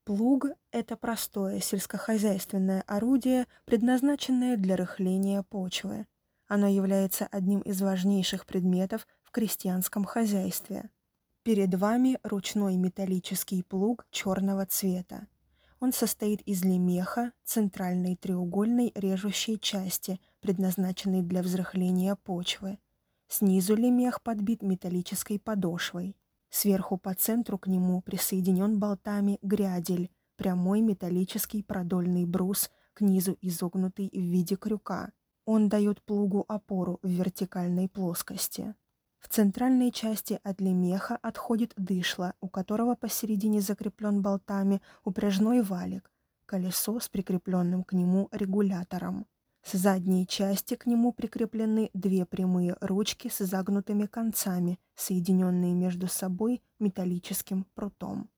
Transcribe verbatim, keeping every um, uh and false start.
Плуг– это простое сельскохозяйственное орудие, предназначенное для рыхления почвы. Оно является одним из важнейших предметов в крестьянском хозяйстве. Перед вами ручной металлический плуг черного цвета. Он состоит из лемеха, центральной треугольной режущей части, предназначенной для взрыхления почвы. Снизу лемех подбит металлической подошвой. Сверху по центру к нему присоединен болтами грядель, прямой металлический продольный брус, к низу изогнутый в виде крюка. Он дает плугу опору в вертикальной плоскости. В центральной части от лемеха отходит дышло, у которого посередине закреплен болтами упряжной валик, колесо с прикрепленным к нему регулятором. С задней части к нему прикреплены две прямые ручки с загнутыми концами, соединенные между собой металлическим прутом.